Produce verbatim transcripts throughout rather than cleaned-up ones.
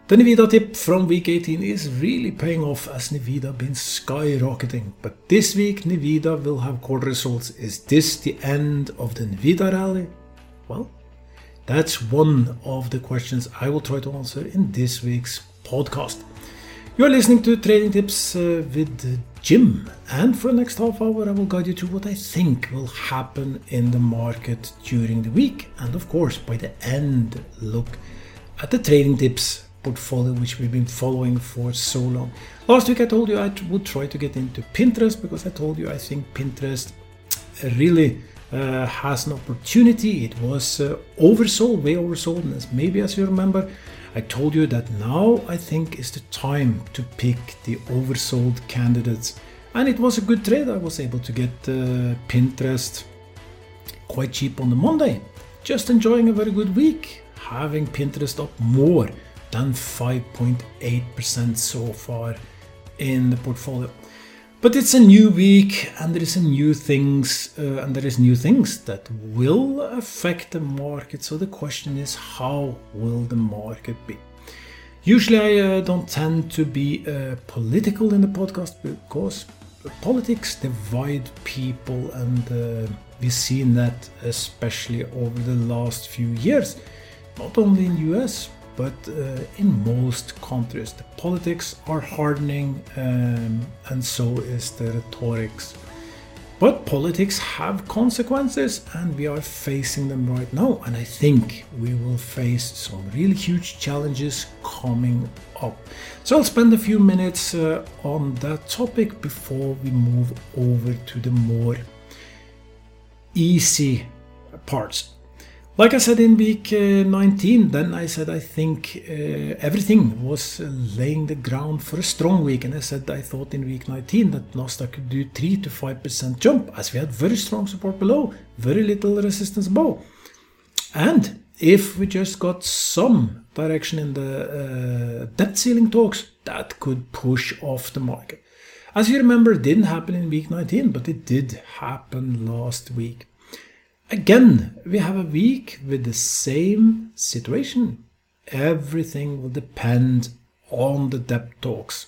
The Nvidia tip from week eighteen is really paying off as Nvidia been skyrocketing. But this week Nvidia will have quarter results. Is this the end of the Nvidia rally? Well, that's one of the questions I will try to answer in this week's podcast. You are listening to Trading Tips uh, with Jim, and for the next half hour I will guide you through what I think will happen in the market during the week, and of course by the end look at the Trading Tips portfolio which we've been following for so long. Last week I told you I would try to get into Pinterest because I told you I think Pinterest really uh, has an opportunity. It was uh, oversold, way oversold, and as maybe as you remember, I told you that now I think is the time to pick the oversold candidates, and it was a good trade. I was able to get uh, Pinterest quite cheap on the Monday. Just enjoying a very good week, having Pinterest up more than five point eight percent so far in the portfolio. But it's a new week, and there is a new things, uh, and there is new things that will affect the market. So the question is, how will the market be? Usually, I uh, don't tend to be uh, political in the podcast because politics divide people, and uh, we've seen that especially over the last few years, not only in U S but uh, in most countries. The politics are hardening, um, and so is the rhetorics. But politics have consequences, and we are facing them right now, and I think we will face some really huge challenges coming up. So I'll spend a few minutes uh, on that topic before we move over to the more easy parts. Like I said in week uh, nineteen, then I said I think uh, everything was uh, laying the ground for a strong week, and I said I thought in week nineteen that Nasdaq could do three to five percent jump, as we had very strong support below, very little resistance above. And if we just got some direction in the uh, debt ceiling talks, that could push off the market. As you remember, it didn't happen in week nineteen, but it did happen last week. Again, we have a week with the same situation. Everything will depend on the debt talks.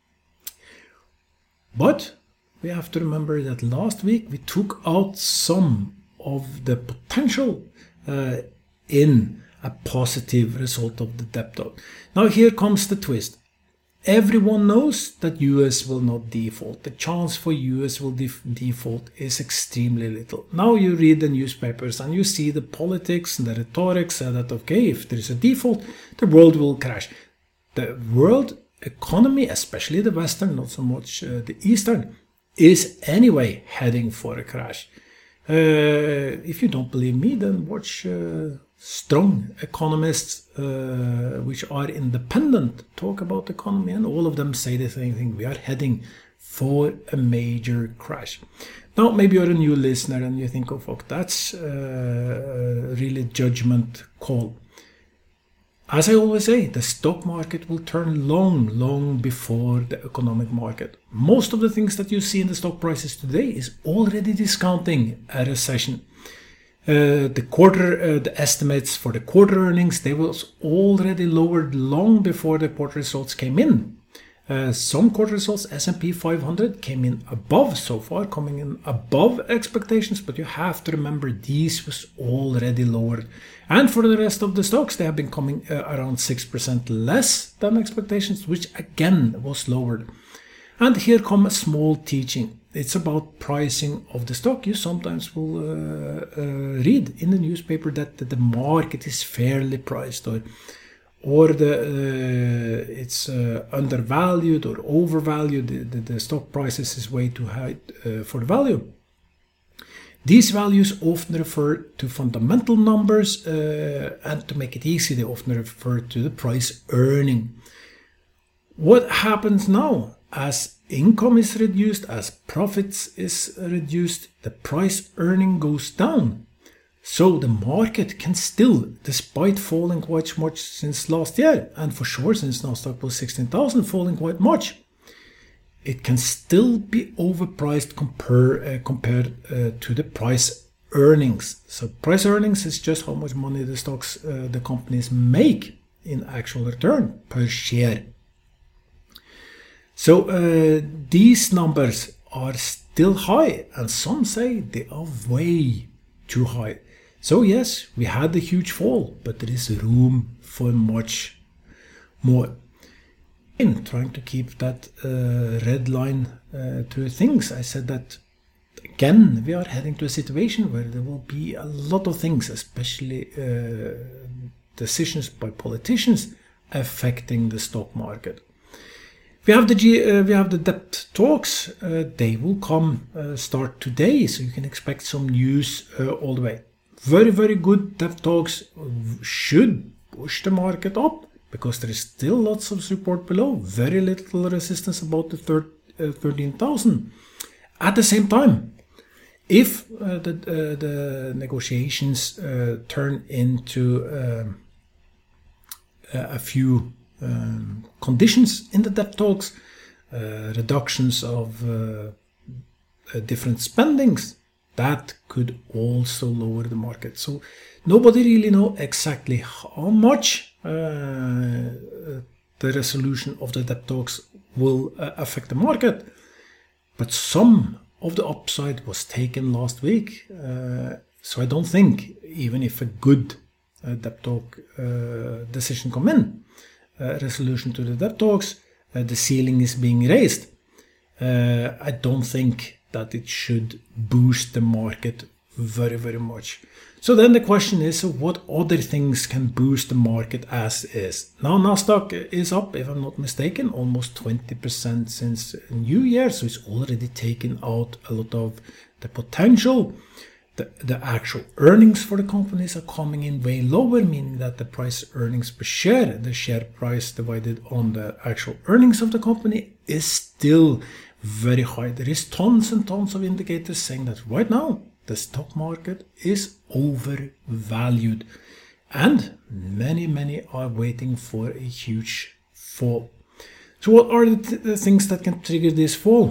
But we have to remember that last week we took out some of the potential uh, in a positive result of the debt talk. Now here comes the twist. Everyone knows that U S will not default. The chance for U S will def- default is extremely little. Now you read the newspapers and you see the politics and the rhetoric say that, okay, if there is a default, the world will crash. The world economy, especially the Western, not so much uh, the Eastern, is anyway heading for a crash. Uh, if you don't believe me, then watch uh, strong economists uh, which are independent talk about the economy, and all of them say the same thing. We are heading for a major crash. Now maybe you're a new listener and you think, oh fuck, that's uh, a really judgment call. As I always say, the stock market will turn long, long before the economic market. Most of the things that you see in the stock prices today is already discounting a recession. Uh, the quarter, uh, the estimates for the quarter earnings, they was already lowered long before the quarter results came in. Uh, some quarter results, S and P five hundred, came in above so far, coming in above expectations, but you have to remember these was already lowered. And for the rest of the stocks, they have been coming uh, around six percent less than expectations, which again was lowered. And here comes a small teaching. It's about pricing of the stock. You sometimes will uh, uh, read in the newspaper that, that the market is fairly priced, or or the uh, it's uh, undervalued or overvalued. The, the, the stock prices is way too high uh, for the value. These values often refer to fundamental numbers, uh, and to make it easy, they often refer to the price earning. What happens now? As income is reduced, as profits is reduced, the price earning goes down. So the market can still, despite falling quite much since last year, and for sure since Nasdaq was sixteen thousand, falling quite much, it can still be overpriced compare, uh, compared uh, to the price earnings. So price earnings is just how much money the stocks, uh, the companies make in actual return per share. So uh, these numbers are still high, and some say they are way too high. So yes, we had a huge fall, but there is room for much more. In trying to keep that uh, red line uh, to things, I said that again we are heading to a situation where there will be a lot of things, especially uh, decisions by politicians, affecting the stock market. We have the G, uh, we have the debt talks. Uh, they will come uh, start today, so you can expect some news uh, all the way. Very very good debt talks should push the market up, because there is still lots of support below, very little resistance about the thirteen thousand. At the same time, if uh, the, uh, the negotiations uh, turn into uh, a few um, conditions in the debt talks, uh, reductions of uh, uh, different spendings, that could also lower the market. So nobody really knows exactly how much Uh, the resolution of the debt talks will uh, affect the market, but some of the upside was taken last week, uh, so I don't think, even if a good uh, debt talk uh, decision come in, uh, resolution to the debt talks, uh, the ceiling is being raised, uh, I don't think that it should boost the market very very much. So then the question is, so what other things can boost the market as is? Now Nasdaq is up, if I'm not mistaken, almost twenty percent since New Year, so it's already taken out a lot of the potential. The, the actual earnings for the companies are coming in way lower, meaning that the price earnings per share, the share price divided on the actual earnings of the company, is still very high. There is tons and tons of indicators saying that right now the stock market is overvalued, and many, many are waiting for a huge fall. So what are the, th the things that can trigger this fall?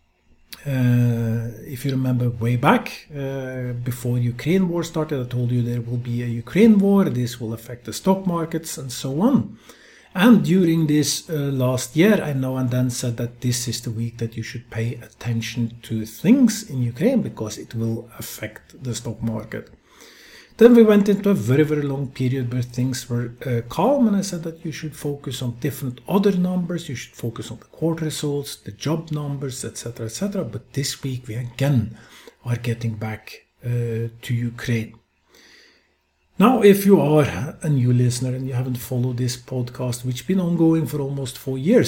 Uh, if you remember way back, uh, before Ukraine war started, I told you there will be a Ukraine war, this will affect the stock markets and so on. And during this uh, last year, I now and then said that this is the week that you should pay attention to things in Ukraine, because it will affect the stock market. Then we went into a very, very long period where things were uh, calm, and I said that you should focus on different other numbers, you should focus on the quarter results, the job numbers, et cetera, et cetera. But this week we again are getting back uh, to Ukraine. Now, if you are a new listener and you haven't followed this podcast, which has been ongoing for almost four years,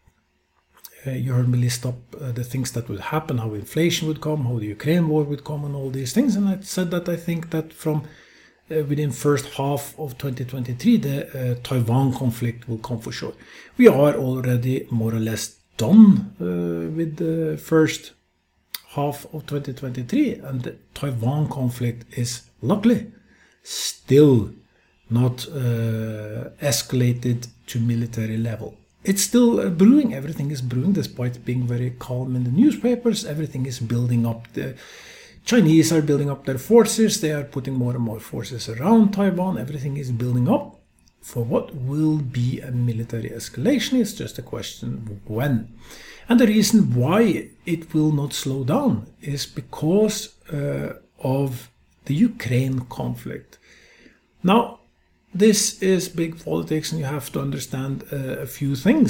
uh, you heard me list up uh, the things that would happen, how inflation would come, how the Ukraine war would come, and all these things. And I said that I think that from uh, within first half of twenty twenty-three, the uh, Taiwan conflict will come for sure. We are already more or less done uh, with the first half of twenty twenty-three, and the Taiwan conflict is luckily still not uh, escalated to military level. It's still uh, brewing, everything is brewing, despite being very calm in the newspapers. Everything is building up. The Chinese are building up their forces, they are putting more and more forces around Taiwan, everything is building up for what will be a military escalation. It's just a question of when. And the reason why it will not slow down is because uh, of the Ukraine conflict. Now, this is big politics, and you have to understand uh, a few things.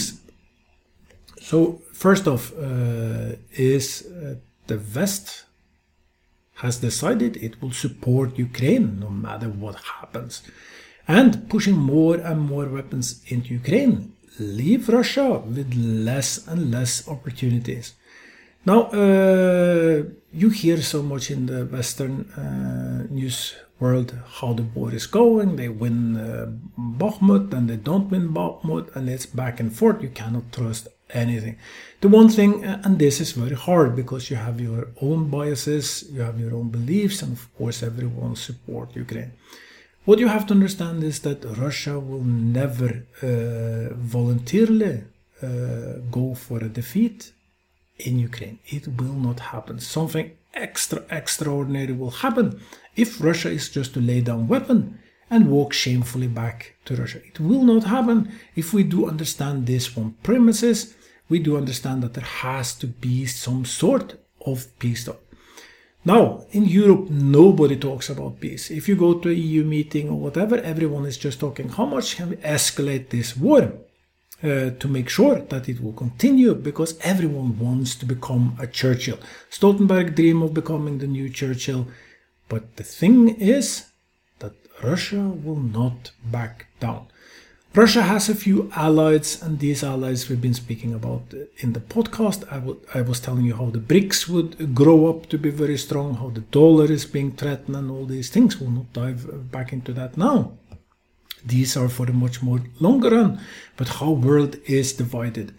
So, first off, uh, is uh, the West has decided it will support Ukraine no matter what happens, and pushing more and more weapons into Ukraine leave Russia with less and less opportunities. Now, uh, you hear so much in the Western uh, news world how the war is going. They win uh, Bakhmut, and they don't win Bakhmut, and it's back and forth. You cannot trust anything. The one thing, and this is very hard because you have your own biases, you have your own beliefs, and of course everyone supports Ukraine. What you have to understand is that Russia will never uh, voluntarily uh, go for a defeat in Ukraine. It will not happen. Something extra extraordinary will happen if Russia is just to lay down weapon and walk shamefully back to Russia. It will not happen if we do understand this one premises. We do understand that there has to be some sort of peace talk. Now, in Europe, nobody talks about peace. If you go to an E U meeting or whatever, everyone is just talking how much can we escalate this war uh, to make sure that it will continue, because everyone wants to become a Churchill. Stoltenberg dreamed of becoming the new Churchill, but the thing is that Russia will not back down. Russia has a few allies, and these allies we've been speaking about in the podcast. I, w- I was telling you how the BRICS would grow up to be very strong, how the dollar is being threatened, and all these things. We'll not dive back into that now. These are for a much more longer run, but how world is divided.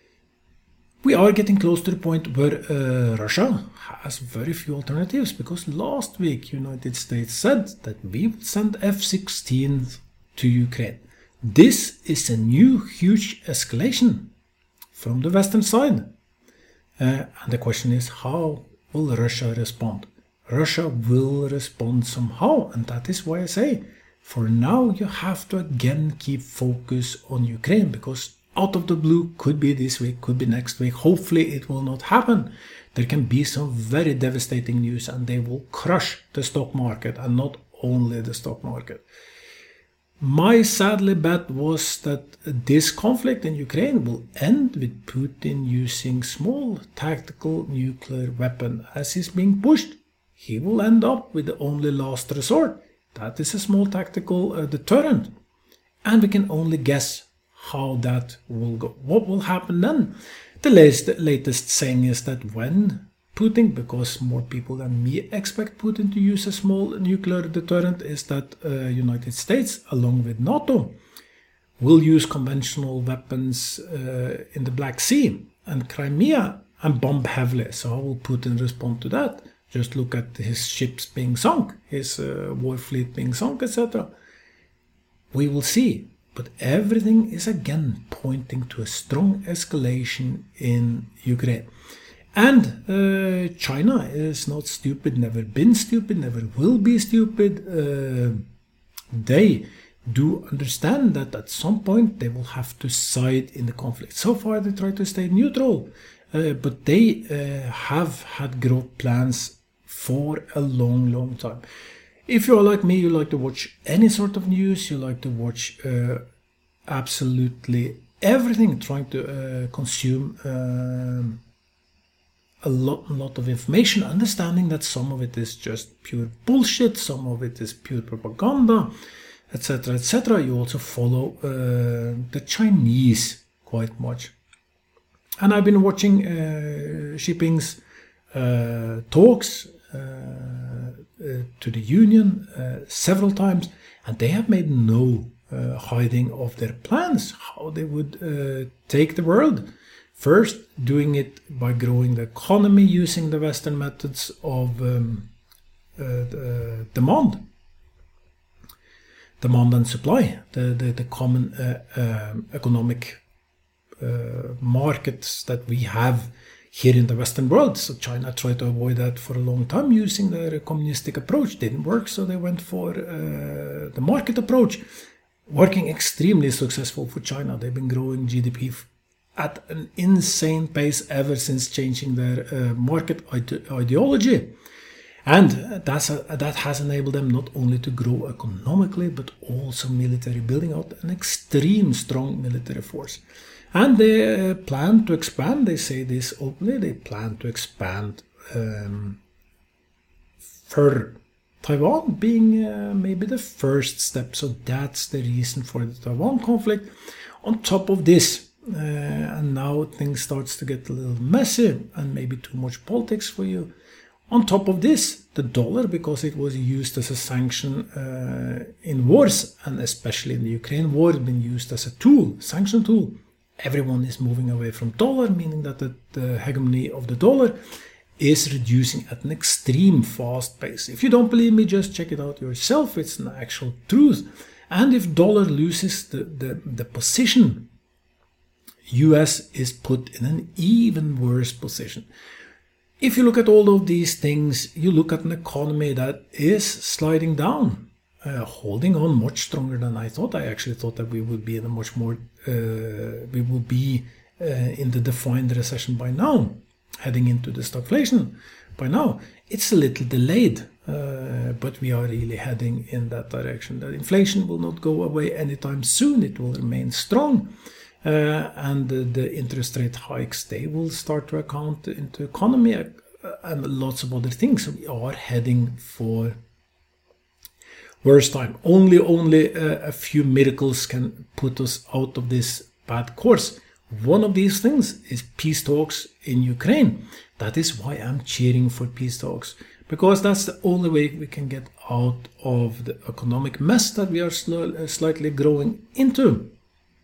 We are getting close to the point where uh, Russia has very few alternatives, because last week United States said that we would send F sixteen to Ukraine. This is a new huge escalation from the Western side. Uh, and the question is, how will Russia respond? Russia will respond somehow, and that is why I say, for now you have to again keep focus on Ukraine, because out of the blue, could be this week, could be next week, hopefully it will not happen. There can be some very devastating news, and they will crush the stock market, and not only the stock market. My sadly bet was that this conflict in Ukraine will end with Putin using small tactical nuclear weapon as he's being pushed. He will end up with the only last resort. That is a small tactical uh, deterrent. And we can only guess how that will go. What will happen then? The latest, latest saying is that when Putin, because more people than me expect Putin to use a small nuclear deterrent, is that uh, United States, along with NATO, will use conventional weapons uh, in the Black Sea and Crimea and bomb heavily. So how will Putin respond to that? Just look at his ships being sunk, his uh, war fleet being sunk, et cetera. We will see. But everything is again pointing to a strong escalation in Ukraine. And uh, China is not stupid, never been stupid, never will be stupid. Uh, they do understand that at some point they will have to side in the conflict. So far they try to stay neutral, uh, but they uh, have had growth plans for a long, long time. If you're like me, you like to watch any sort of news, you like to watch uh, absolutely everything, trying to uh, consume uh, a lot, a lot of information, understanding that some of it is just pure bullshit, some of it is pure propaganda, et cetera, et cetera. You also follow uh, the Chinese quite much. And I've been watching uh, Xi Jinping's uh, talks uh, uh, to the Union uh, several times, and they have made no uh, hiding of their plans, how they would uh, take the world. First, doing it by growing the economy using the Western methods of um, uh, the demand, demand and supply, the the, the common uh, uh, economic uh, markets that we have here in the Western world. So China tried to avoid that for a long time using their communistic approach. Didn't work, so they went for uh, the market approach, working extremely successful for China. They've been growing G D P at an insane pace ever since changing their uh, market ide- ideology. And that's a, that has enabled them not only to grow economically, but also military, building out an extreme strong military force. And they uh, plan to expand, they say this openly, they plan to expand um, further. Taiwan being uh, maybe the first step. So that's the reason for the Taiwan conflict. On top of this, Uh, and now things starts to get a little messy and maybe too much politics for you. On top of this, the dollar, because it was used as a sanction uh, in wars, and especially in the Ukraine war, been used as a tool, sanction tool. Everyone is moving away from dollar, meaning that the, the hegemony of the dollar is reducing at an extreme fast pace. If you don't believe me, just check it out yourself. It's an actual truth. And if dollar loses the, the, the position, U S is put in an even worse position. If you look at all of these things, you look at an economy that is sliding down. uh, holding on much stronger than I thought. I actually thought that we would be in a much more, uh, we would be uh, in the defined recession by now, heading into the stagflation by now. It's a little delayed, uh, but we are really heading in that direction. That inflation will not go away anytime soon. It will remain strong. Uh, and the, the interest rate hikes, they will start to account into economy uh, and lots of other things. So we are heading for worse time. Only, only uh, a few miracles can put us out of this bad course. One of these things is peace talks in Ukraine. That is why I'm cheering for peace talks, because that's the only way we can get out of the economic mess that we are sl- uh, slightly growing into.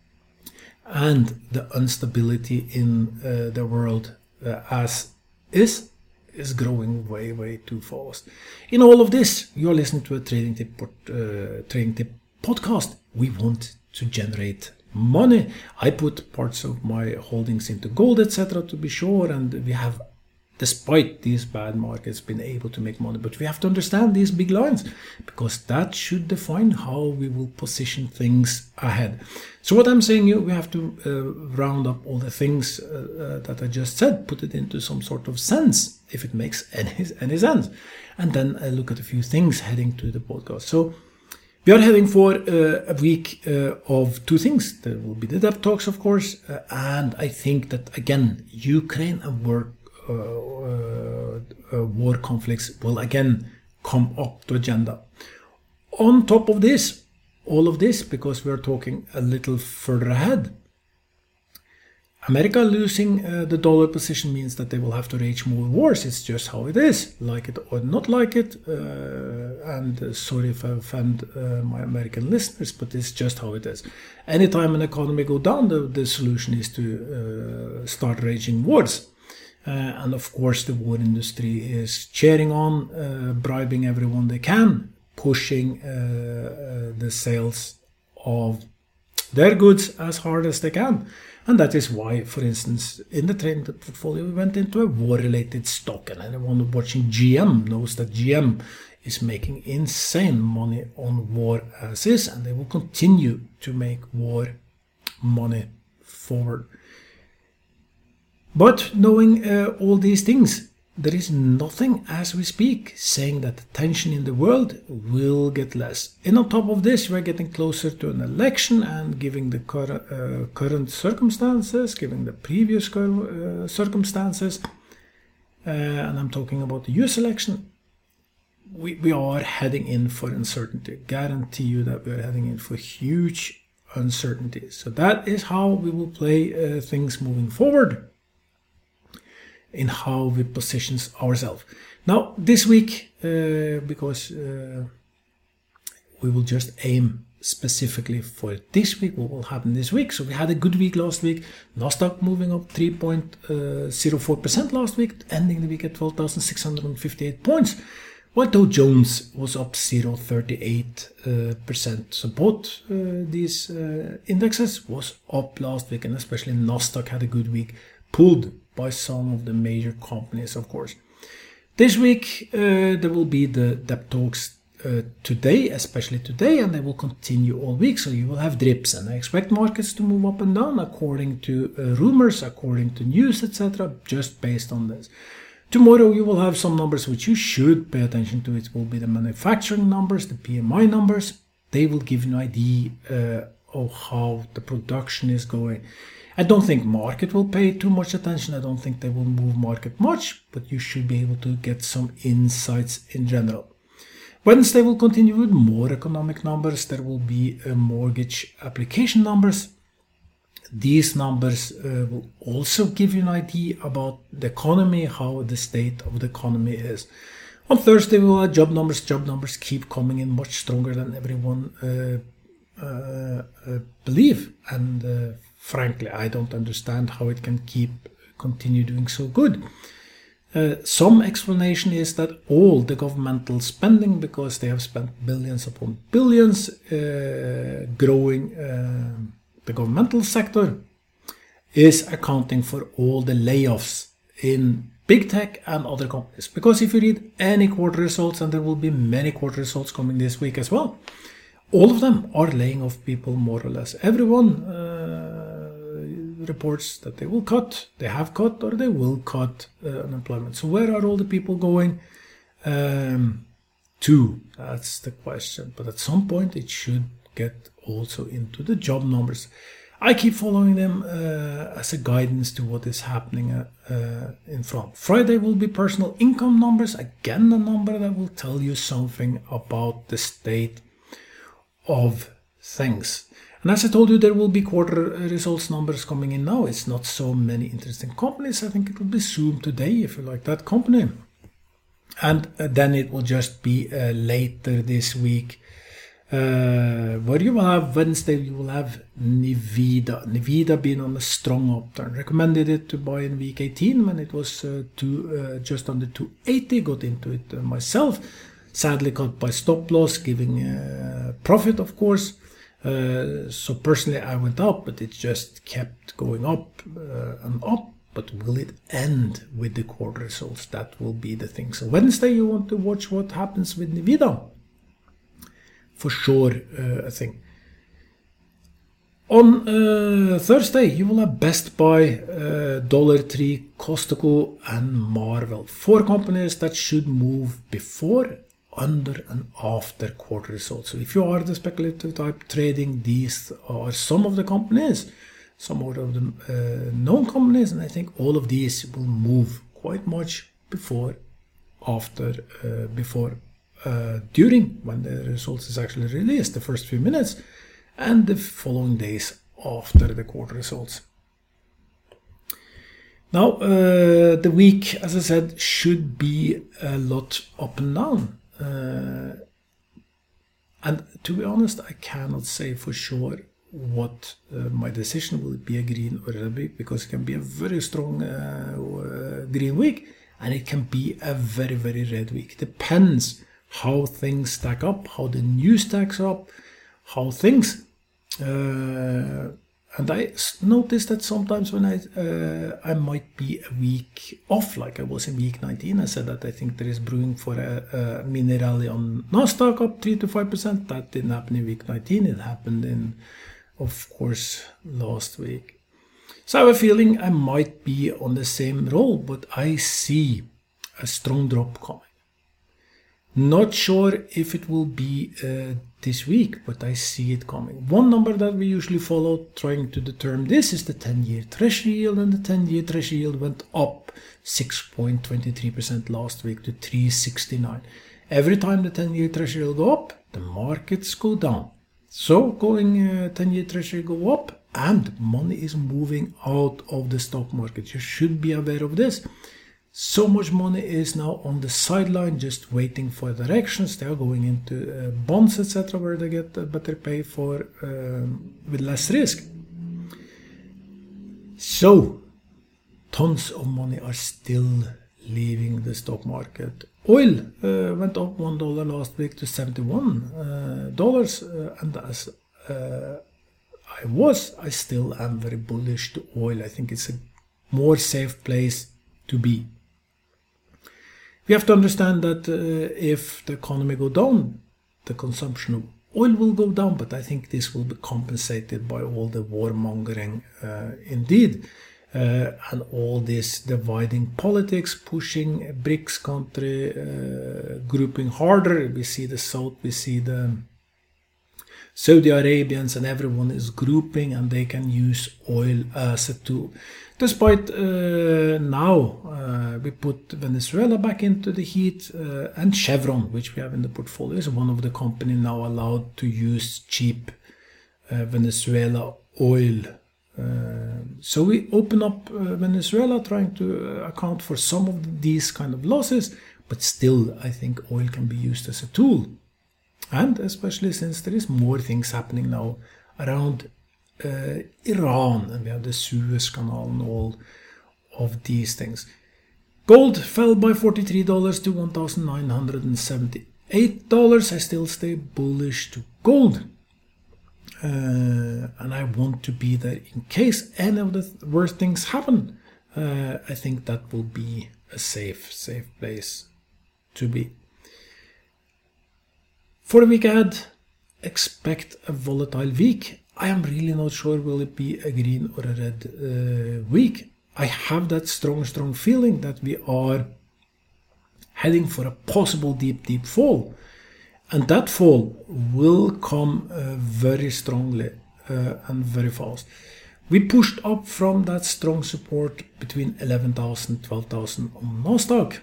And the instability in uh, the world uh, as is, is growing way, way too fast. In all of this, you're listening to a Trading Tip, uh, Trading Tip podcast. We want to generate money. I put parts of my holdings into gold, et cetera, to be sure, and we have, despite these bad markets, been able to make money. But we have to understand these big lines, because that should define how we will position things ahead. So what I'm saying, you we have to uh, round up all the things uh, uh, that I just said, put it into some sort of sense, if it makes any, any sense, and then uh, look at a few things heading to the podcast. So we are heading for uh, a week uh, of two things. There will be the debt talks, of course, uh, and I think that, again, Ukraine and war, uh, uh, uh, war conflicts will again come up to agenda. On top of this, all of this, because we are talking a little further ahead, America losing uh, the dollar position means that they will have to wage more wars. It's just how it is, like it or not like it. Uh, and uh, sorry if I offend uh, my American listeners, but it's just how it is. Anytime an economy goes down, the, the solution is to uh, start waging wars. Uh, and of course, the war industry is cheering on, uh, bribing everyone they can, pushing uh, uh, the sales of their goods as hard as they can. And that is why, for instance, in the trading portfolio, we went into a war-related stock. And anyone watching G M knows that G M is making insane money on war as is, and they will continue to make war money forward. But knowing uh, all these things, there is nothing as we speak saying that the tension in the world will get less. And on top of this, we're getting closer to an election, and giving the cur- uh, current circumstances, giving the previous cur- uh, circumstances, uh, and I'm talking about the U S election, we, we are heading in for uncertainty. I guarantee you that we're heading in for huge uncertainty. So that is how we will play uh, things moving forward, in how we position ourselves. Now, this week, uh, because uh, we will just aim specifically for this week, what will happen this week. So we had a good week last week. Nasdaq moving up three point zero four percent last week, ending the week at twelve thousand six hundred fifty-eight points, while Dow Jones was up zero point three eight percent. So both uh, these uh, indexes was up last week, and especially Nasdaq had a good week, pulled by some of the major companies, of course. This week, uh, there will be the debt talks uh, today, especially today, and they will continue all week. So you will have drips, and I expect markets to move up and down according to uh, rumors, according to news, et cetera, just based on this. Tomorrow, you will have some numbers which you should pay attention to. It will be the manufacturing numbers, the P M I numbers. They will give you an idea uh, of how the production is going. I don't think market will pay too much attention. I don't think they will move market much, but you should be able to get some insights in general. Wednesday will continue with more economic numbers. There will be uh, mortgage application numbers. These numbers uh, will also give you an idea about the economy, how the state of the economy is. On Thursday, we will have job numbers. Job numbers keep coming in much stronger than everyone uh, uh, uh, believe. And uh, frankly, I don't understand how it can keep continue doing so good. Uh, some explanation is that all the governmental spending, because they have spent billions upon billions uh, growing uh, the governmental sector, is accounting for all the layoffs in big tech and other companies. Because if you read any quarter results, and there will be many quarter results coming this week as well, all of them are laying off people more or less. Everyone uh, reports that they will cut, they have cut, or they will cut uh, unemployment. So where are all the people going um, to? That's the question. But at some point it should get also into the job numbers. I keep following them uh, as a guidance to what is happening uh, uh, in front. Friday will be personal income numbers. Again, a number that will tell you something about the state of things. And as I told you, there will be quarter results numbers coming in now. It's not so many interesting companies. I think it will be Zoom today, if you like that company. And uh, then it will just be uh, later this week. Uh, where you will have Wednesday, you will have Nvidia. Nvidia being on a strong upturn. Recommended it to buy in week eighteen when it was uh, two, uh, just under two eighty. Got into it uh, myself. Sadly cut by stop loss, giving uh, profit, of course. Uh, so personally, I went up, but it just kept going up uh, and up. But will it end with the quarter results? That will be the thing. So Wednesday, you want to watch what happens with Nvidia. For sure, uh, I think. On uh, Thursday, you will have Best Buy, uh, Dollar Tree, Costco, and Marvel. Four companies that should move before, under, and after quarter results. So if you are the speculative type trading, these are some of the companies, some of the uh, known companies, and I think all of these will move quite much before, after, uh, before. Uh, during when the results is actually released, the first few minutes, and the following days after the quarter results. Now, uh, the week, as I said, should be a lot up and down. Uh, and to be honest, I cannot say for sure what uh, my decision will be, a green or a red week, because it can be a very strong uh, uh, green week, and it can be a very, very red week. Depends how things stack up, how the news stacks up, how things. Uh, and I noticed that sometimes when I uh, I might be a week off, like I was in week nineteen. I said that I think there is brewing for a, a mini rally on Nasdaq up three to five percent. That didn't happen in week nineteen. It happened in, of course, last week. So I have a feeling I might be on the same roll, but I see a strong drop coming. Not sure if it will be uh, this week, but I see it coming. One number that we usually follow trying to determine this is the ten-year Treasury yield, and the ten-year Treasury yield went up six point two three percent last week to three sixty-nine. Every time the ten-year Treasury will go up, the markets go down. So going uh, ten-year Treasury go up, and money is moving out of the stock market. You should be aware of this. So much money is now on the sideline, just waiting for directions. They are going into uh, bonds, et cetera, where they get a better pay for um, with less risk. So, tons of money are still leaving the stock market. Oil uh, went up one dollar last week to seventy-one dollars, uh, and as uh, I was, I still am very bullish to oil. I think it's a more safe place to be. We have to understand that uh, if the economy go down, the consumption of oil will go down, but I think this will be compensated by all the warmongering uh, indeed, uh, and all this dividing politics, pushing a BRICS country, uh, grouping harder. We see the South, we see the Saudi Arabians, and everyone is grouping, and they can use oil as a tool. Despite uh, now uh, we put Venezuela back into the heat, uh, and Chevron, which we have in the portfolio, is one of the companies now allowed to use cheap uh, Venezuela oil. Uh, so we open up uh, Venezuela, trying to account for some of these kind of losses, but still I think oil can be used as a tool. And especially since there is more things happening now around Uh, Iran, and we have the Suez Canal and all of these things. Gold fell by forty-three dollars to one thousand nine hundred seventy-eight dollars. I still stay bullish to gold, uh, and I want to be there in case any of the worst things happen. Uh, I think that will be a safe, safe place to be. For the week ahead, expect a volatile week. I am really not sure will it be a green or a red uh, week. I have that strong, strong feeling that we are heading for a possible deep, deep fall. And that fall will come uh, very strongly uh, and very fast. We pushed up from that strong support between eleven thousand, twelve thousand on Nasdaq.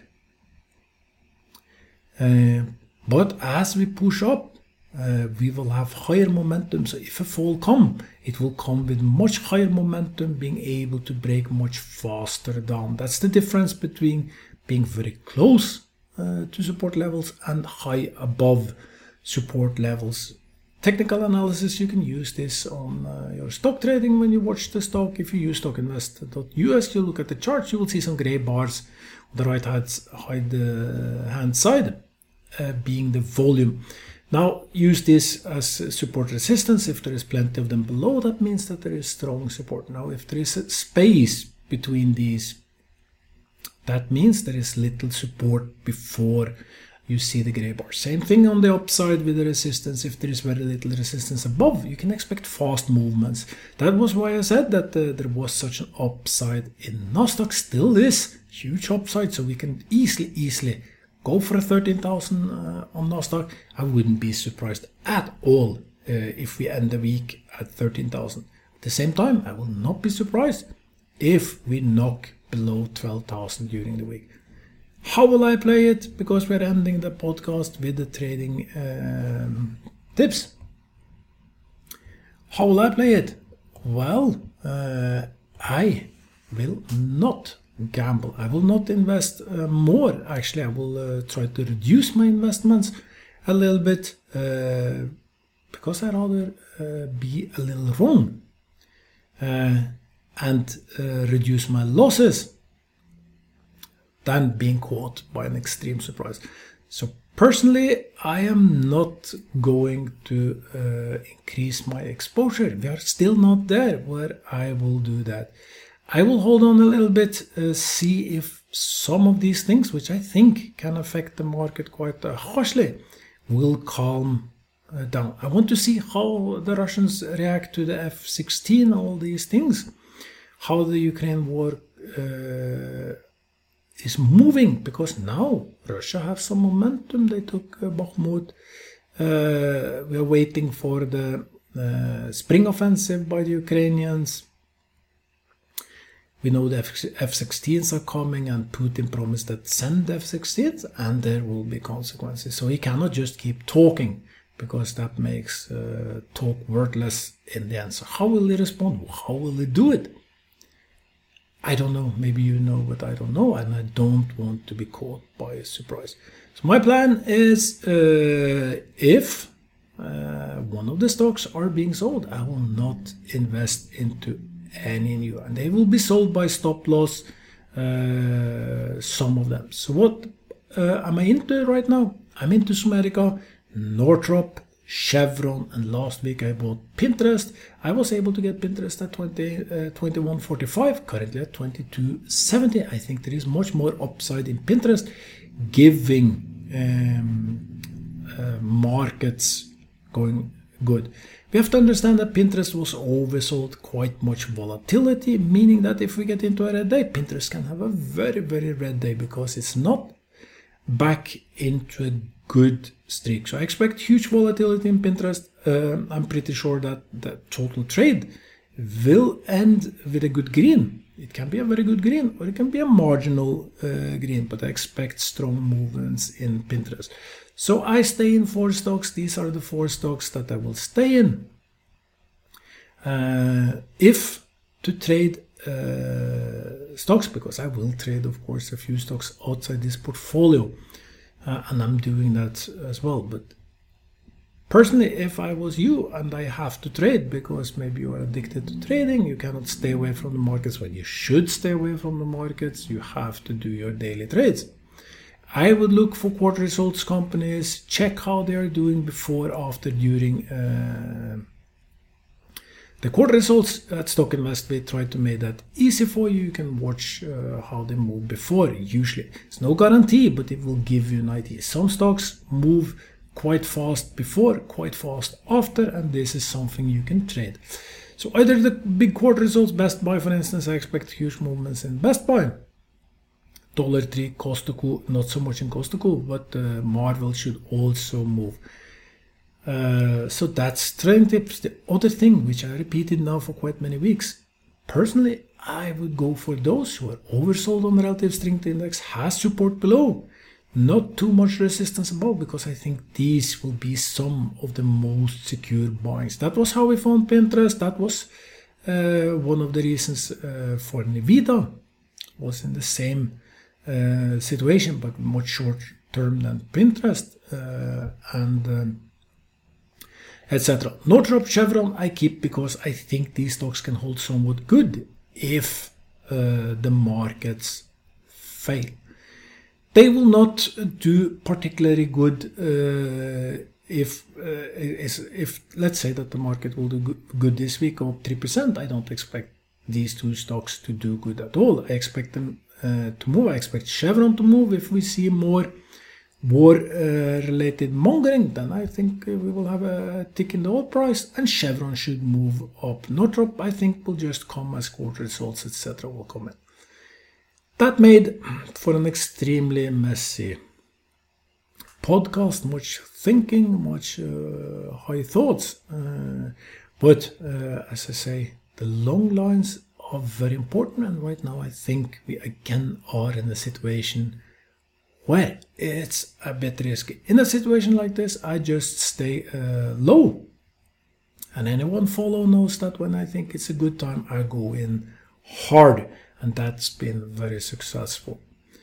Uh, but as we push up, uh, we will have higher momentum. So if a fall comes, it will come with much higher momentum, being able to break much faster down. That's the difference between being very close uh, to support levels and high above support levels. Technical analysis, you can use this on uh, your stock trading when you watch the stock. If you use stock invest dot U S, you look at the charts, you will see some gray bars on the right hand, uh, hand side uh, being the volume. Now use this as support resistance. If there is plenty of them below, that means that there is strong support. Now if there is a space between these, that means there is little support before you see the gray bar. Same thing on the upside with the resistance. If there is very little resistance above, you can expect fast movements. That was why I said that uh, there was such an upside in Nasdaq. Still is huge upside, so we can easily, easily go for a thirteen thousand uh, on Nasdaq. I wouldn't be surprised at all uh, if we end the week at thirteen thousand. At the same time, I will not be surprised if we knock below twelve thousand during the week. How will I play it? Because we're ending the podcast with the trading um, tips. How will I play it? Well, uh, I will not gamble. I will not invest uh, more. Actually, I will uh, try to reduce my investments a little bit uh, because I rather uh, be a little wrong uh, and uh, reduce my losses than being caught by an extreme surprise. So personally, I am not going to uh, increase my exposure. We are still not there where I will do that. I will hold on a little bit, uh, see if some of these things, which I think can affect the market quite uh, harshly, will calm uh, down. I want to see how the Russians react to the F sixteen, all these things, how the Ukraine war uh, is moving, because now Russia have some momentum. They took uh, Bakhmut. Uh, we are waiting for the uh, spring offensive by the Ukrainians. We know the F sixteens are coming, and Putin promised that send F sixteens and there will be consequences. So he cannot just keep talking, because that makes uh, talk worthless in the end. So how will he respond? How will he do it? I don't know. Maybe you know, but I don't know, and I don't want to be caught by a surprise. So my plan is, uh, if uh, one of the stocks are being sold, I will not invest into any new, and they will be sold by stop loss, uh, some of them. So what uh, am I into right now? I'm into Zomedica, Northrop, Chevron, and last week I bought Pinterest. I was able to get Pinterest at twenty, uh, twenty-one forty-five, currently at twenty-two seventy. I think there is much more upside in Pinterest, giving um, uh, markets going good. We have to understand that Pinterest was oversold, quite much volatility, meaning that if we get into a red day, Pinterest can have a very, very red day, because it's not back into a good streak. So I expect huge volatility in Pinterest. Uh, I'm pretty sure that the total trade will end with a good green. It can be a very good green, or it can be a marginal uh, green, but I expect strong movements in Pinterest. So I stay in four stocks. These are the four stocks that I will stay in. Uh, if to trade uh, stocks, because I will trade, of course, a few stocks outside this portfolio, uh, and I'm doing that as well. But personally, if I was you and I have to trade, because maybe you are addicted to trading, you cannot stay away from the markets when you should stay away from the markets, you have to do your daily trades. I would look for quarter results companies, check how they are doing before, after, during uh, the quarter results at Stock Invest, we try to make that easy for you. You can watch uh, how they move before. Usually, it's no guarantee, but it will give you an idea. Some stocks move quite fast before, quite fast after, and this is something you can trade. So either the big quarter results, Best Buy for instance, I expect huge movements in Best Buy. Dollar Tree, Costco, not so much in Costco, but uh, Marvel should also move. Uh, so that's trading tips. The other thing, which I repeated now for quite many weeks, personally, I would go for those who are oversold on the relative strength index, has support below, not too much resistance above, because I think these will be some of the most secure buyings. That was how we found Pinterest. That was uh, one of the reasons uh, for Nvidia, was in the same uh, situation, but much shorter term than Pinterest, uh, and um, et cetera. Northrop, Chevron I keep because I think these stocks can hold somewhat good if uh, the markets fail. They will not do particularly good uh, if, uh, if, let's say that the market will do good this week, up three percent. I don't expect these two stocks to do good at all. I expect them uh, to move. I expect Chevron to move if we see more war-related uh, mongering, then I think uh, we will have a tick in the oil price, and Chevron should move up. Northrop, I think, will just come as quarter results, et cetera will come in. That made for an extremely messy podcast, much thinking, much uh, high thoughts. Uh, but uh, as I say, the long lines are very important, and right now I think we again are in a situation where it's a bit risky. In a situation like this, I just stay uh, low. And anyone follow knows that when I think it's a good time, I go in hard. And that's been very successful.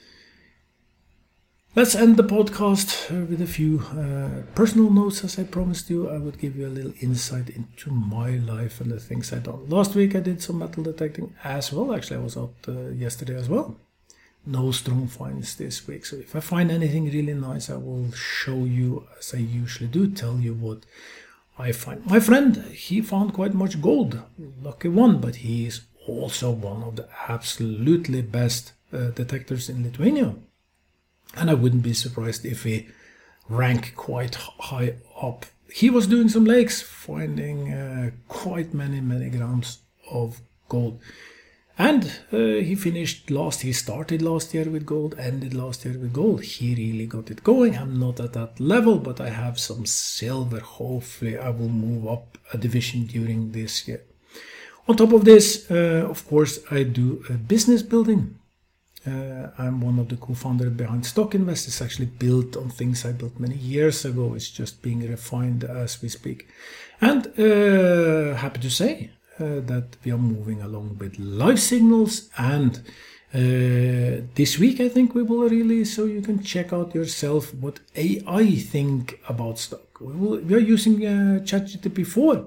Let's end the podcast uh, with a few uh, personal notes. As I promised you, I would give you a little insight into my life and the things I've done. Last week I did some metal detecting as well. Actually, I was out uh, yesterday as well. No strong finds this week. So if I find anything really nice, I will show you, as I usually do, tell you what I find. My friend, he found quite much gold. Lucky one, but he is also one of the absolutely best uh, detectors in Lithuania. And I wouldn't be surprised if he rank quite high up. He was doing some lakes, finding uh, quite many, many grams of gold. And uh, he finished last, he started last year with gold, ended last year with gold. He really got it going. I'm not at that level, but I have some silver. Hopefully I will move up a division during this year. On top of this, uh, of course, I do uh, business building. Uh, I'm one of the co-founders behind Stock Invest. It's actually built on things I built many years ago. It's just being refined as we speak. And uh, happy to say, Uh, that we are moving along with live signals, and uh, this week I think we will release, so you can check out yourself what A I think about stock. We, will, we are using uh, ChatGPT four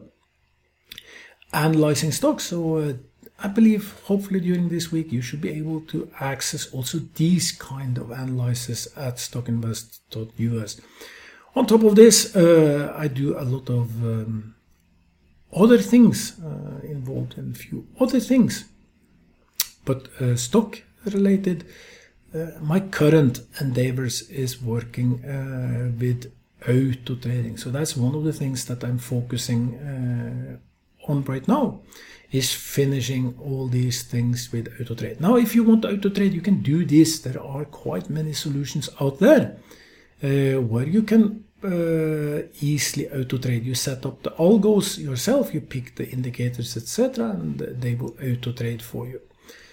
analyzing stocks, so uh, I believe hopefully during this week you should be able to access also these kind of analysis at stock invest dot U S. On top of this, uh, I do a lot of um, other things uh, involved in a few other things, but uh, stock related. Uh, my current endeavors is working uh, with auto trading, so that's one of the things that I'm focusing uh, on right now, is finishing all these things with auto trade. Now, if you want to auto trade, you can do this. There are quite many solutions out there uh, where you can Uh, easily auto trade. You set up the algos yourself, you pick the indicators, et cetera, and they will auto trade for you.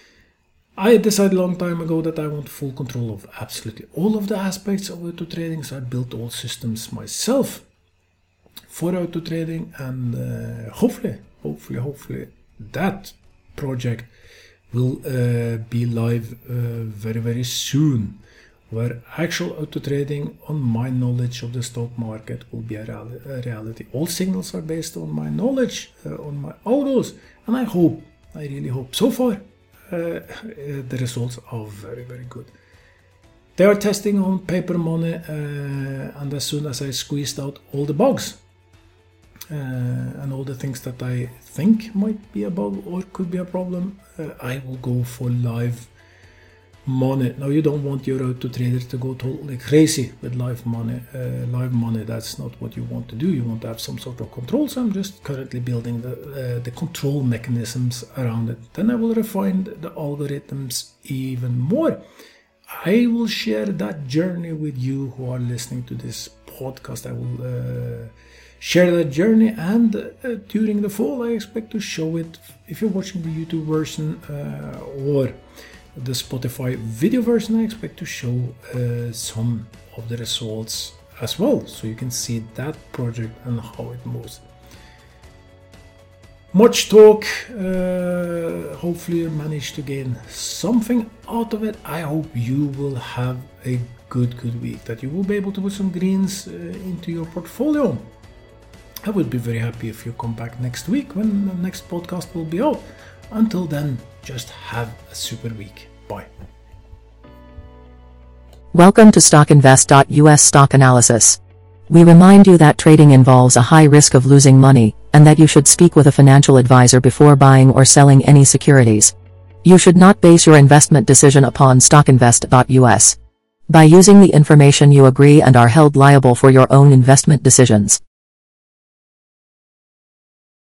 I decided a long time ago that I want full control of absolutely all of the aspects of auto trading, so I built all systems myself for auto trading, and uh, hopefully, hopefully, hopefully that project will uh, be live uh, very, very soon, where actual auto trading on my knowledge of the stock market will be a, reali a reality. All signals are based on my knowledge, uh, on my algos, and I hope, I really hope, so far, uh, the results are very, very good. They are testing on paper money, uh, and as soon as I squeezed out all the bugs, uh, and all the things that I think might be a bug or could be a problem, uh, I will go for live money. Now, you don't want your auto trader to go totally crazy with live money. Uh, live money, that's not what you want to do. You want to have some sort of control. So I'm just currently building the uh, the control mechanisms around it. Then I will refine the algorithms even more. I will share that journey with you who are listening to this podcast. I will uh, share that journey, and uh, during the fall I expect to show it. If you're watching the YouTube version uh, or the Spotify video version, I expect to show uh, some of the results as well, so you can see that project and how it moves. Much talk, uh, hopefully you managed to gain something out of it. I hope you will have a good good week, that you will be able to put some greens uh, into your portfolio. I would be very happy if you come back next week when the next podcast will be out. Until then, just have a super week. Bye. Welcome to stock invest dot U S Stock Analysis. We remind you that trading involves a high risk of losing money, and that you should speak with a financial advisor before buying or selling any securities. You should not base your investment decision upon stock invest dot U S. By using the information, you agree and are held liable for your own investment decisions.